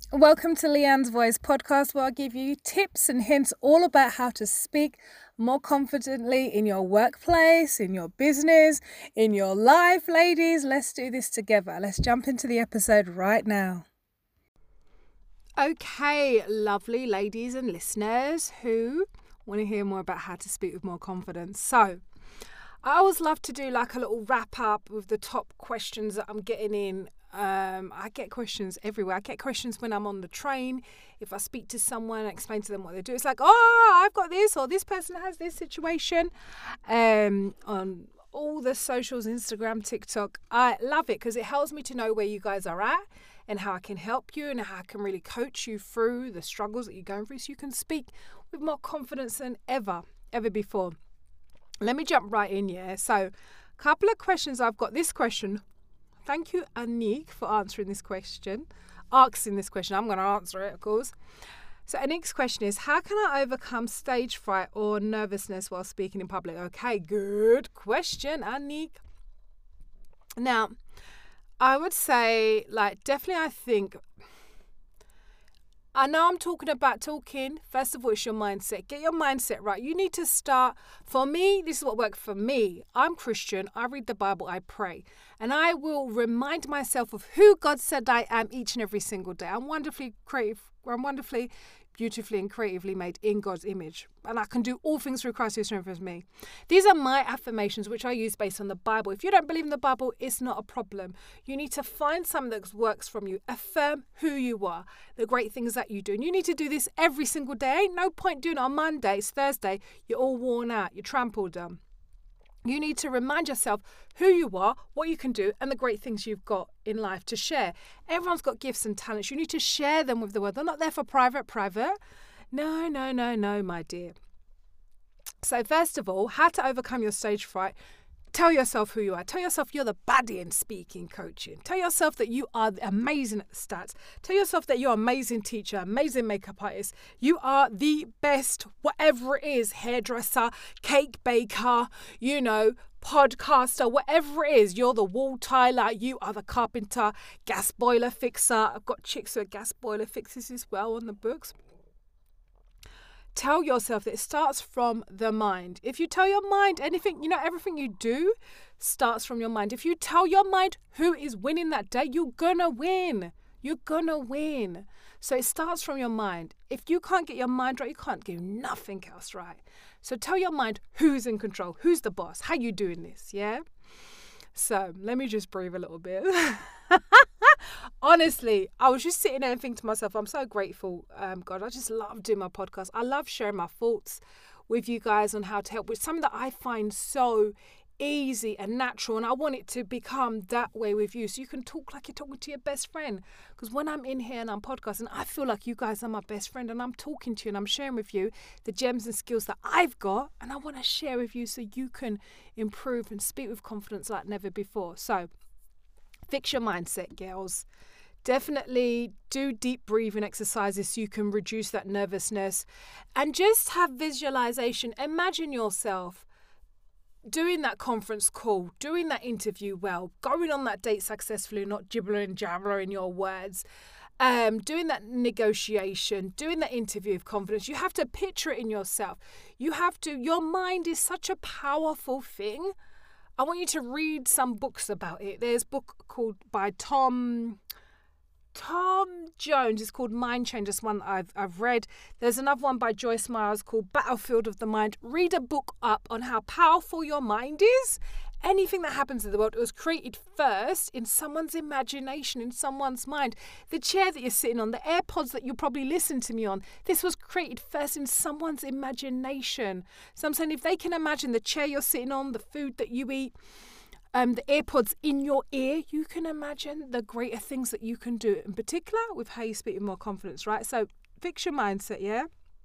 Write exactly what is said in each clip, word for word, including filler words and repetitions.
Welcome to Leanne's Voice podcast, where I give you tips and hints all about how to speak more confidently in your workplace, in your business, in your life. Ladies, let's do this together. Let's jump into the episode right now. Okay, lovely ladies and listeners who want to hear more about how to speak with more confidence. So, I always love to do like a little wrap up with the top questions that I'm getting in. Um, I get questions everywhere. I get questions when I'm on the train. If I speak to someone and explain to them what they do, it's like, oh, I've got this, or this person has this situation. Um, on all the socials, Instagram, TikTok, I love it because it helps me to know where you guys are at and how I can help you and how I can really coach you through the struggles that you're going through so you can speak with more confidence than ever, ever before. Let me jump right in, yeah. So, a couple of questions. I've got this question. Thank you, Anik, for answering this question. Asking this question. I'm going to answer it, of course. So, Anik's question is, how can I overcome stage fright or nervousness while speaking in public? Okay, good question, Anik. Now, I would say, like, definitely I think... I know I'm talking about talking. First of all, it's your mindset. Get your mindset right. You need to start. For me, this is what worked for me. I'm Christian. I read the Bible. I pray. And I will remind myself of who God said I am each and every single day. I'm wonderfully creative. I'm wonderfully, beautifully and creatively made in God's image. And I can do all things through Christ who strengthens me. These are my affirmations, which I use based on the Bible. If you don't believe in the Bible, it's not a problem. You need to find something that works from you. Affirm who you are, the great things that you do. And you need to do this every single day. Ain't no point doing it on Monday. It's Thursday. You're all worn out. You're trampled on. You need to remind yourself who you are, what you can do, and the great things you've got in life to share. Everyone's got gifts and talents. You need to share them with the world. They're not there for private, private. No, no, no, no, my dear. So first of all, how to overcome your stage fright. Tell yourself who you are. Tell yourself you're the baddie in speaking coaching. Tell yourself that you are amazing at the stats. Tell yourself that you're an amazing teacher, amazing makeup artist. You are the best, whatever it is, hairdresser, cake baker, you know, podcaster, whatever it is. You're the wall tiler. You are the carpenter, gas boiler fixer. I've got chicks who are gas boiler fixers as well on the books. Tell yourself that it starts from the mind. If you tell your mind anything, you know, everything you do starts from your mind. If you tell your mind who is winning that day, you're gonna win. You're gonna win. So it starts from your mind. If you can't get your mind right, you can't get nothing else right. So tell your mind who's in control, who's the boss, how you doing this, yeah? So let me just breathe a little bit. Honestly, I was just sitting there and thinking to myself, I'm so grateful, um, God. I just love doing my podcast. I love sharing my thoughts with you guys on how to help with something that I find so easy and natural. And I want it to become that way with you. So you can talk like you're talking to your best friend. Because when I'm in here and I'm podcasting, I feel like you guys are my best friend. And I'm talking to you and I'm sharing with you the gems and skills that I've got. And I want to share with you so you can improve and speak with confidence like never before. So fix your mindset, girls. Definitely do deep breathing exercises so you can reduce that nervousness. And just have visualization. Imagine yourself doing that conference call, doing that interview well, going on that date successfully, not gibbering and jabbering your words, um, doing that negotiation, doing that interview with confidence. You have to picture it in yourself. You have to, your mind is such a powerful thing. I want you to read some books about it. There's a book called by Tom... Tom Jones. It's called Mind Change. This one I've I've read. There's another one by Joyce Myers called Battlefield of the Mind. Read a book up on how powerful your mind is. Anything that happens in the world, it was created first in someone's imagination, in someone's mind. The chair that you're sitting on, the AirPods that you probably listen to me on, this was created first in someone's imagination. So I'm saying if they can imagine the chair you're sitting on, the food that you eat, Um, the AirPods in your ear, you can imagine the greater things that you can do, in particular with how you speak with more confidence, right? So fix your mindset, yeah?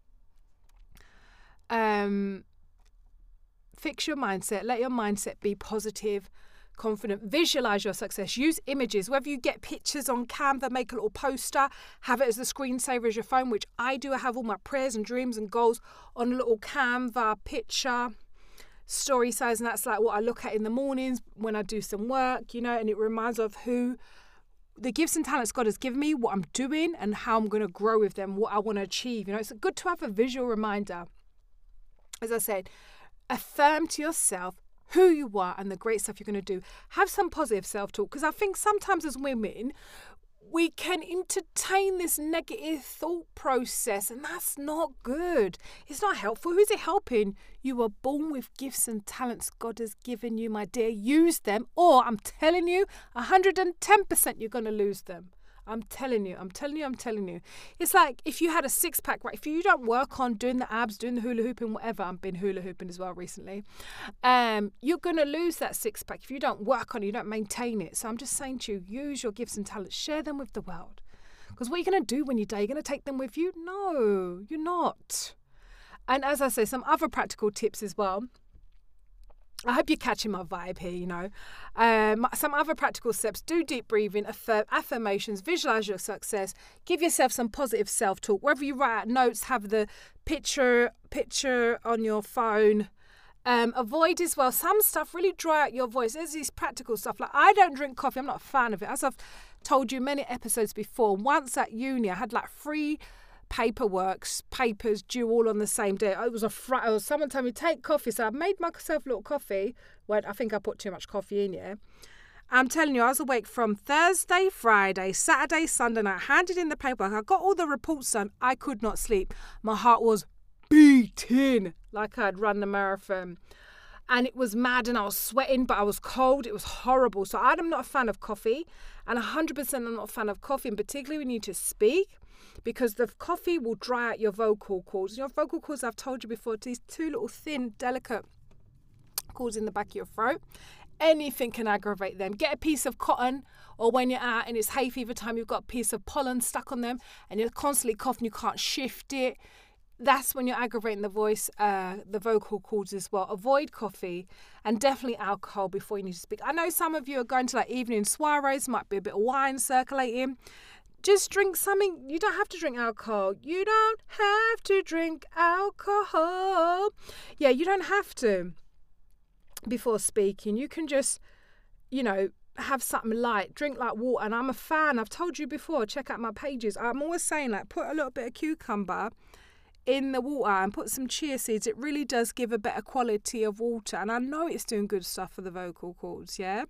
Um, fix your mindset. Let your mindset be positive, confident. Visualize your success. Use images. Whether you get pictures on Canva, make a little poster, have it as the screensaver as your phone, which I do. I have all my prayers and dreams and goals on a little Canva picture. Story size, and that's like what I look at in the mornings when I do some work, you know, and it reminds of who the gifts and talents God has given me, what I'm doing and how I'm going to grow with them, what I want to achieve. You know, it's good to have a visual reminder. As I said, affirm to yourself who you are and the great stuff you're going to do. Have some positive self-talk, because I think sometimes as women, we can entertain this negative thought process, and that's not good. It's not helpful. Who's it helping? You were born with gifts and talents God has given you, my dear. Use them, or I'm telling you, one hundred ten percent you're going to lose them. I'm telling you, I'm telling you, I'm telling you. It's like if you had a six-pack, right? If you don't work on doing the abs, doing the hula hooping, whatever, I've been hula hooping as well recently, um, you're going to lose that six-pack if you don't work on it, you don't maintain it. So I'm just saying to you, use your gifts and talents, share them with the world. Because what are you going to do when you die? You're going to take them with you? No, you're not. And as I say, some other practical tips as well. I hope you're catching my vibe here, you know. Um, some other practical steps: do deep breathing, affirm, affirmations, visualize your success, give yourself some positive self-talk. Wherever you write out notes, have the picture picture on your phone. Um, avoid as well. Some stuff really dry out your voice. There's these practical stuff. Like, I don't drink coffee. I'm not a fan of it. As I've told you many episodes before, once at uni, I had like three paperworks, papers due all on the same day. It was a fr- was someone told me take coffee, so I made myself a little coffee. When I think I put too much coffee in here. I'm telling you, I was awake from Thursday, Friday, Saturday, Sunday night. Handed in the paperwork. I got all the reports done. I could not sleep. My heart was beating like I'd run the marathon, and it was mad, and I was sweating, but I was cold. It was horrible. So I'm not a fan of coffee, and one hundred percent I'm not a fan of coffee, and particularly when you need to speak, because the coffee will dry out your vocal cords. Your vocal cords, I've told you before, these two little thin, delicate cords in the back of your throat. Anything can aggravate them. Get a piece of cotton, or when you're out and it's hay fever time, you've got a piece of pollen stuck on them and you're constantly coughing, you can't shift it. That's when you're aggravating the voice, uh, the vocal cords as well. Avoid coffee and definitely alcohol before you need to speak. I know some of you are going to like evening soirees, might be a bit of wine circulating. Just drink something. You don't have to drink alcohol. You don't have to drink alcohol. Yeah, you don't have to before speaking. You can just, you know, have something light. Drink like water. And I'm a fan. I've told you before, check out my pages. I'm always saying, like, put a little bit of cucumber in the water and put some chia seeds. It really does give a better quality of water. And I know it's doing good stuff for the vocal cords, yeah?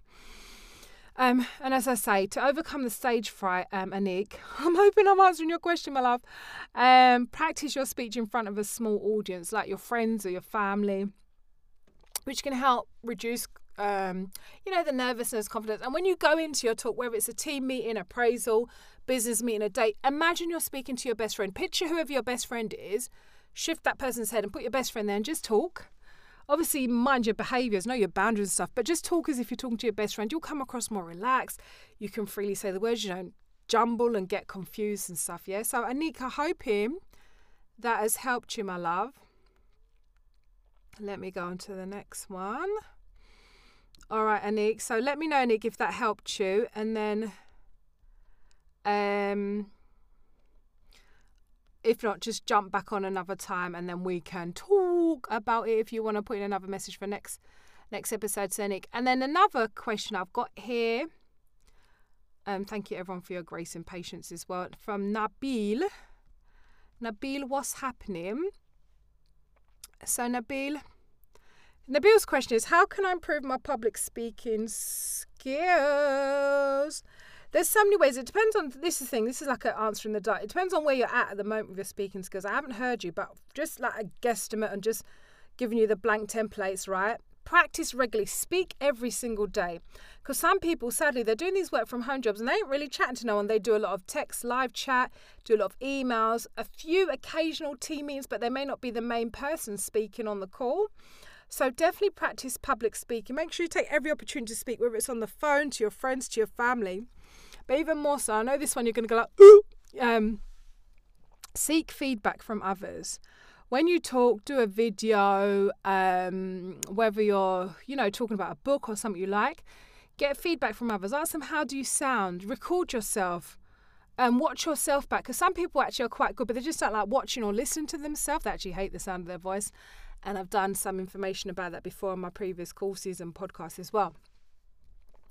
Um, and as I say, to overcome the stage fright, um, Anik, I'm hoping I'm answering your question, my love. Um, practice your speech in front of a small audience, like your friends or your family, which can help reduce, um, you know, the nervousness, confidence. And when you go into your talk, whether it's a team meeting, appraisal, business meeting, a date, imagine you're speaking to your best friend. Picture whoever your best friend is, shift that person's head and put your best friend there and just talk. Obviously, mind your behaviours, know your boundaries and stuff, but just talk as if you're talking to your best friend. You'll come across more relaxed. You can freely say the words. You don't jumble and get confused and stuff, yeah? So, Anika, hoping that has helped you, my love. Let me go on to the next one. All right, Anik. So, let me know, Anik, if that helped you. And then, um... if not, just jump back on another time and then we can talk about it if you want to put in another message for next next episode, Nick. And then another question I've got here. Um, thank you, everyone, for your grace and patience as well. From Nabil. Nabil, what's happening? So, Nabil. Nabil's question is, how can I improve my public speaking skills? There's so many ways. It depends on, this is the thing, this is like an answer in the dark. It depends on where you're at at the moment with your speaking skills. I haven't heard you, but just like a guesstimate and just giving you the blank templates, right? Practice regularly. Speak every single day. Because some people, sadly, they're doing these work from home jobs and they ain't really chatting to no one. They do a lot of text, live chat, do a lot of emails, a few occasional team meetings, but they may not be the main person speaking on the call. So definitely practice public speaking. Make sure you take every opportunity to speak, whether it's on the phone, to your friends, to your family. But even more so, I know this one you're going to go like, ooh, um, seek feedback from others. When you talk, do a video, um, whether you're, you know, talking about a book or something you like, get feedback from others. Ask them, how do you sound? Record yourself and watch yourself back. Because some people actually are quite good, but they just don't like watching or listening to themselves. They actually hate the sound of their voice. And I've done some information about that before on my previous courses and podcasts as well.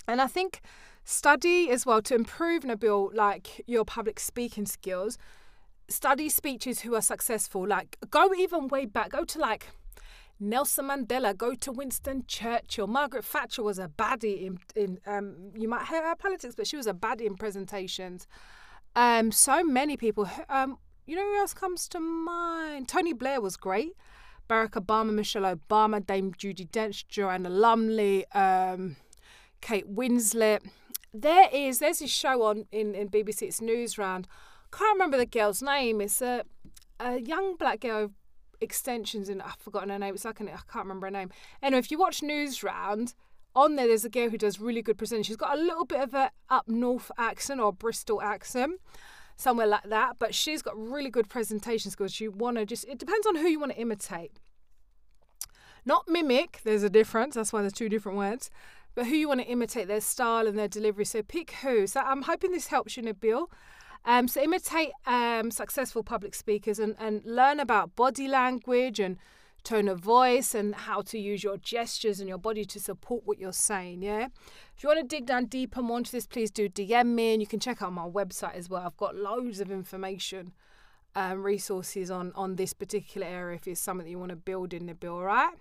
And I think study as well to improve, Nabil, like your public speaking skills. Study speeches who are successful. Like go even way back. Go to like Nelson Mandela. Go to Winston Churchill. Margaret Thatcher was a baddie in in um. You might hear her politics, but she was a baddie in presentations. Um. So many people. Um. You know who else comes to mind? Tony Blair was great. Barack Obama, Michelle Obama, Dame Judi Dench, Joanna Lumley, um, Kate Winslet. There is, there's this show on in, in B B C, it's Newsround. Can't remember the girl's name. It's a, a young black girl with extensions in, I've forgotten her name. It's like, an, I can't remember her name. Anyway, if you watch Newsround, on there, there's a girl who does really good presenting. She's got a little bit of a up north accent or Bristol accent, somewhere like that. But she's got really good presentation skills. You want to just, it depends on who you want to imitate. Not mimic, there's a difference. That's why there's two different words. But who you want to imitate, their style and their delivery. So pick who. So I'm hoping this helps you, Nabil. Um, so imitate um, successful public speakers and, and learn about body language and tone of voice and how to use your gestures and your body to support what you're saying, yeah? If you want to dig down deeper more into this, please do D M me, and you can check out my website as well. I've got loads of information, um, resources on, on this particular area if it's something that you want to build in, Nabil, all right?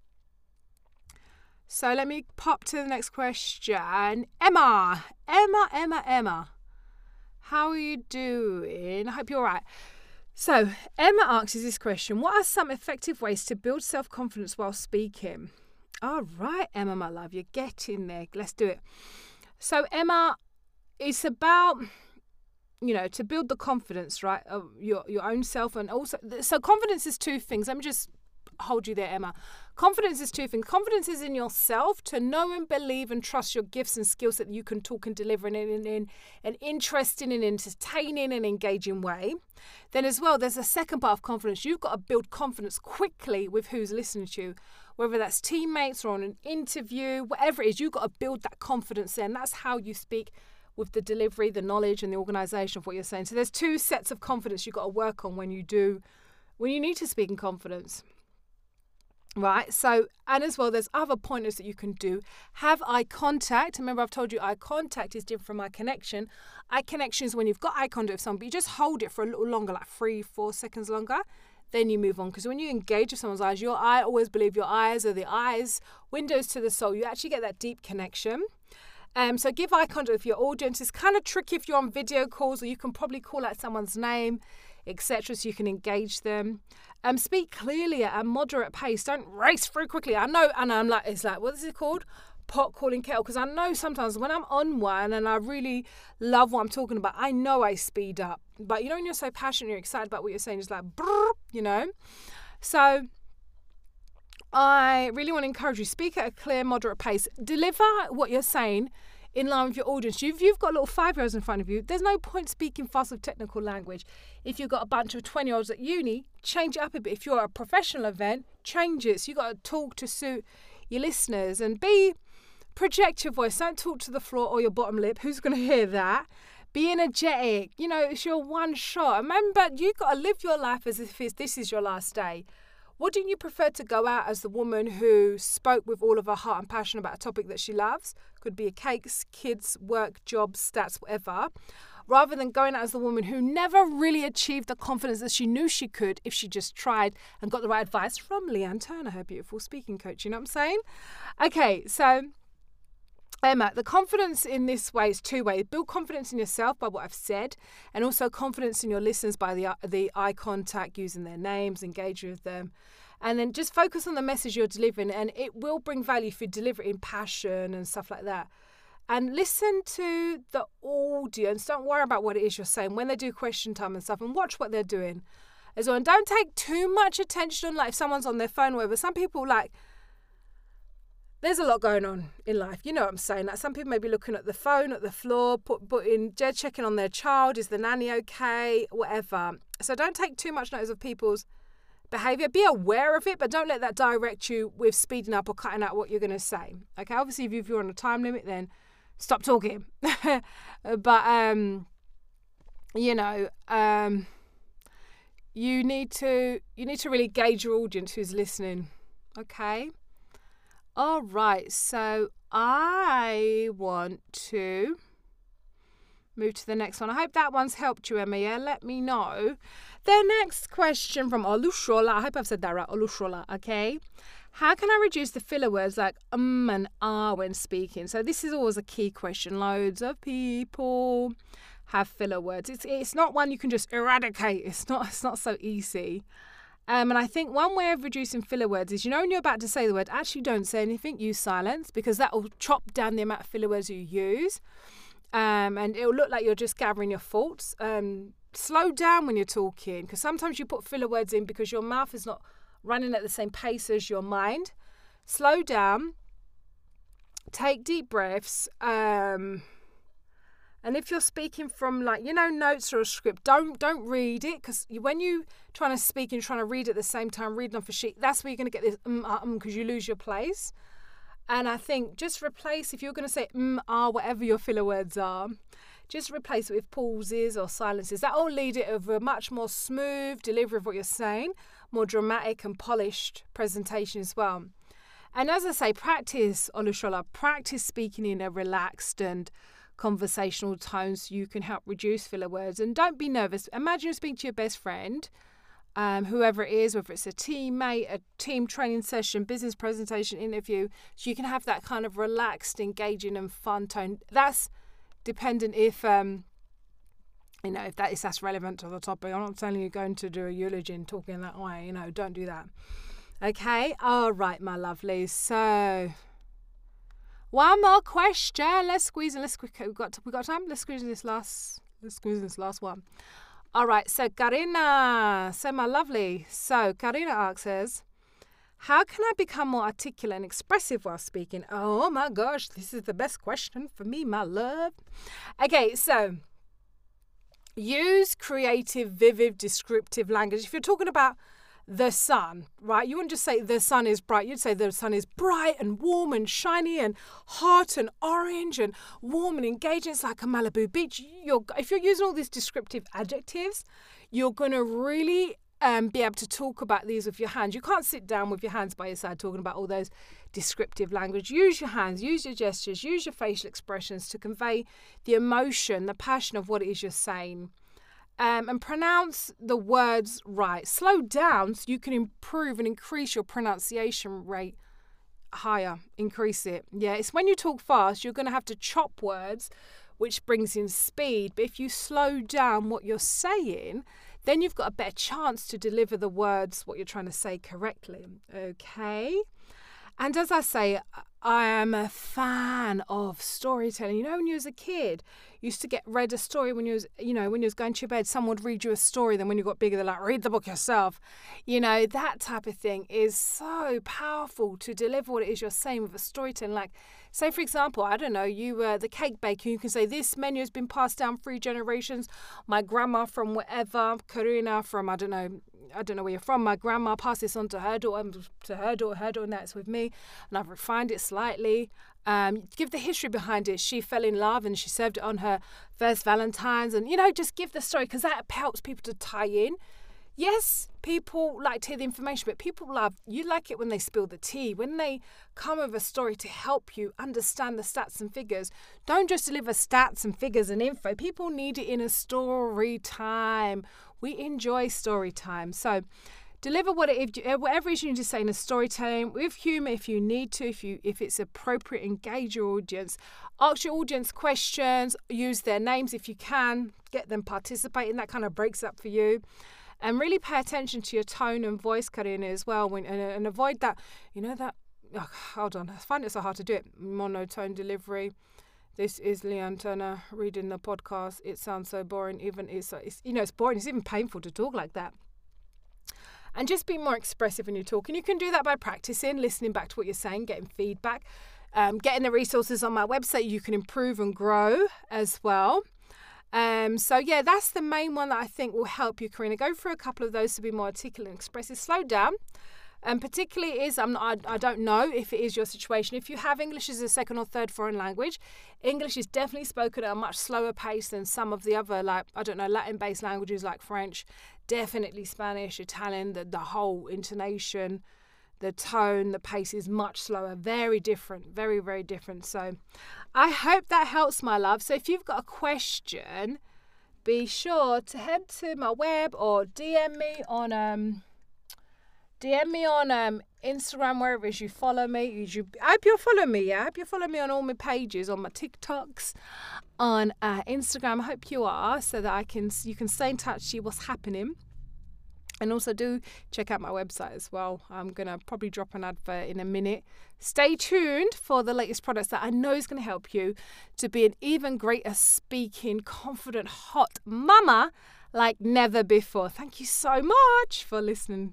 So let me pop to the next question. Emma, Emma, Emma, Emma. How are you doing? I hope you're all right. So Emma asks this question. What are some effective ways to build self-confidence while speaking? All right, Emma, my love, you're getting there. Let's do it. So Emma, it's about, you know, to build the confidence, right, of your, your own self. And also, so confidence is two things. Let me just hold you there, Emma. Confidence is two things. Confidence is in yourself to know and believe and trust your gifts and skills that you can talk and deliver in, in, in an interesting and entertaining and engaging way. Then as well, there's a second part of confidence. You've got to build confidence quickly with who's listening to you, whether that's teammates or on an interview, whatever it is, you've got to build that confidence there. And that's how you speak with the delivery, the knowledge and the organisation of what you're saying. So there's two sets of confidence you've got to work on when you do, when you need to speak in confidence. Right, so, and as well, there's other pointers that you can do. Have eye contact. Remember, I've told you eye contact is different from eye connection. Eye connection is when you've got eye contact with someone, but you just hold it for a little longer, like three, four seconds longer. Then you move on. Because when you engage with someone's eyes, your eye, always believe your eyes are the eyes, windows to the soul. You actually get that deep connection. Um, so give eye contact with your audience. It's kind of tricky if you're on video calls, or you can probably call out someone's name, et cetera, so you can engage them. Um, speak clearly at a moderate pace. Don't race through quickly. I know, and I'm like, it's like, what is it called? Pot calling kettle. Because I know sometimes when I'm on one and I really love what I'm talking about, I know I speed up. But you know, when you're so passionate, you're excited about what you're saying, it's like, brrr, you know. So I really want to encourage you, speak at a clear, moderate pace. Deliver what you're saying in line with your audience. If you've got little five-year-olds in front of you, there's no point speaking fast with technical language. If you've got a bunch of twenty-year-olds at uni, change it up a bit. If you're at a professional event, change it. So you've got to talk to suit your listeners and be, project your voice. Don't talk to the floor or your bottom lip. Who's going to hear that? Be energetic. You know, it's your one shot. Remember, you've got to live your life as if it's, this is your last day. Wouldn't you prefer to go out as the woman who spoke with all of her heart and passion about a topic that she loves? Could be a cakes, kids, work, jobs, stats, whatever. Rather than going out as the woman who never really achieved the confidence that she knew she could if she just tried and got the right advice from Leanne Turner, her beautiful speaking coach. You know what I'm saying? Okay, so Emma, the confidence in this way is two ways. Build confidence in yourself by what I've said, and also confidence in your listeners by the the eye contact, using their names, engage with them. And then just focus on the message you're delivering, and it will bring value if you deliver it in passion and stuff like that. And listen to the audience. Don't worry about what it is you're saying when they do question time and stuff, and watch what they're doing as well. And don't take too much attention on, like, if someone's on their phone or whatever. Some people, like, there's a lot going on in life. You know what I'm saying? Like, some people may be looking at the phone, at the floor, put, putting, checking on their child. Is the nanny okay? Whatever. So don't take too much notice of people's behaviour. Be aware of it, but don't let that direct you with speeding up or cutting out what you're going to say. Okay, obviously if you're on a time limit, then stop talking. But um you know, um you need to you need to really gauge your audience who's listening. Okay, All right, so I want to move to the next one. I hope that one's helped you, Emma. Yeah, let me know. The next question from Olushola. I hope I've said that right. Olushola, okay? How can I reduce the filler words like um and ah when speaking? So this is always a key question. Loads of people have filler words. It's it's not one you can just eradicate. It's not it's not so easy. Um, and I think one way of reducing filler words is, you know, when you're about to say the word, actually don't say anything, use silence, because that will chop down the amount of filler words you use. Um, and it'll look like you're just gathering your thoughts. Um, slow down when you're talking, because sometimes you put filler words in because your mouth is not running at the same pace as your mind. Slow down, take deep breaths. Um, and if you're speaking from, like, you know, notes or a script, don't don't read it, because when you trying to speak and trying to read at the same time, reading off a sheet, that's where you're going to get this um, uh, um, because you lose your place. And I think just replace, if you're going to say mm, ah, whatever your filler words are, just replace it with pauses or silences. That will lead it to a much more smooth delivery of what you're saying, more dramatic and polished presentation as well. And as I say, practice, Olushola, practice speaking in a relaxed and conversational tone so you can help reduce filler words. And don't be nervous. Imagine you're speaking to your best friend, um, whoever it is, whether it's a teammate, a team training session, business presentation, interview, so you can have that kind of relaxed, engaging and fun tone. That's dependent if, um, you know, if that is that's relevant to the topic. I'm not telling you going to do a eulogy and talking that way, you know, don't do that. Okay, all right, my lovelies. So, one more question. Let's squeeze in. Let's quick. We got we got time. Let's squeeze in this last. Let's squeeze in this last one. All right. So Karina, so my lovely. So Karina asks, how can I become more articulate and expressive while speaking? Oh my gosh, this is the best question for me, my love. Okay, so use creative, vivid, descriptive language. If you're talking about the sun, right? You wouldn't just say the sun is bright. You'd say the sun is bright and warm and shiny and hot and orange and warm and engaging. It's like a Malibu beach. You're, if you're using all these descriptive adjectives, you're going to really um, be able to talk about these with your hands. You can't sit down with your hands by your side talking about all those descriptive language. Use your hands, use your gestures, use your facial expressions to convey the emotion, the passion of what it is you're saying. Um, and pronounce the words right. Slow down so you can improve and increase your pronunciation rate higher. Increase it. Yeah, it's when you talk fast, you're going to have to chop words, which brings in speed. But if you slow down what you're saying, then you've got a better chance to deliver the words, what you're trying to say, correctly. Okay? And as I say, I am a fan of storytelling. You know, when you was a kid, you used to get read a story when you was, you know, when you was going to your bed, someone would read you a story. Then when you got bigger, they're like, read the book yourself. You know, that type of thing is so powerful to deliver what it is you're saying with a storytelling. Like, say, for example, I don't know, you were uh, the cake baker. You can say, this menu has been passed down three generations. My grandma from wherever, Karina from, I don't know, I don't know where you're from. My grandma passed this on to her daughter, to her daughter, her daughter, and that's with me. And I've refined it slightly. Um, give the history behind it. She fell in love and she served it on her first Valentine's. And, you know, just give the story, because that helps people to tie in. Yes, people like to hear the information, but people love, you like it when they spill the tea, when they come with a story to help you understand the stats and figures. Don't just deliver stats and figures and info. People need it in a story time. We enjoy story time. So deliver what it, whatever it is you need to say in a storytelling with humour if you need to, if you if it's appropriate, engage your audience. Ask your audience questions, use their names if you can, get them participating. That kind of breaks up for you. And really pay attention to your tone and voice, Karina, as well, when, and, and avoid that, you know, that, oh, hold on, I find it so hard to do it, monotone delivery. This is Leanne Turner reading the podcast. It sounds so boring, even it's, it's, you know, it's boring, it's even painful to talk like that. And just be more expressive when you talk. And you can do that by practicing, listening back to what you're saying, getting feedback, um, getting the resources on my website. You can improve and grow as well. Um, so, yeah, that's the main one that I think will help you, Karina. Go through a couple of those to be more articulate and expressive. Slow down. And particularly is, I'm not, I, I don't know if it is your situation. If you have English as a second or third foreign language, English is definitely spoken at a much slower pace than some of the other, like, I don't know, Latin-based languages like French, definitely Spanish, Italian, the, the whole intonation, the tone, the pace is much slower, very different, very, very different. So I hope that helps, my love. So if you've got a question, be sure to head to my web or D M me on um D M me on um Instagram, wherever it is you follow me. You, I hope you'll follow me, yeah? I hope you follow me on all my pages, on my TikToks, on uh, Instagram. I hope you are, so that I can you can stay in touch, see what's happening. And also do check out my website as well. I'm going to probably drop an advert in a minute. Stay tuned for the latest products that I know is going to help you to be an even greater speaking, confident, hot mama like never before. Thank you so much for listening.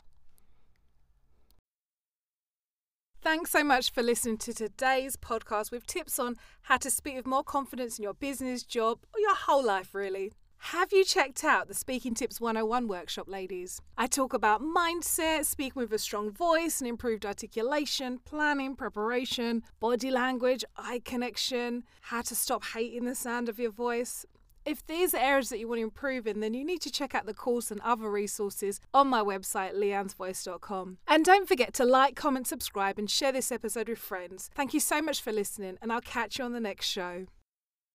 Thanks so much for listening to today's podcast with tips on how to speak with more confidence in your business, job, or your whole life, really. Have you checked out the Speaking Tips one oh one workshop, ladies? I talk about mindset, speaking with a strong voice and improved articulation, planning, preparation, body language, eye connection, how to stop hating the sound of your voice. If these are areas that you want to improve in, then you need to check out the course and other resources on my website, leannes voice dot com. And don't forget to like, comment, subscribe, and share this episode with friends. Thank you so much for listening, and I'll catch you on the next show.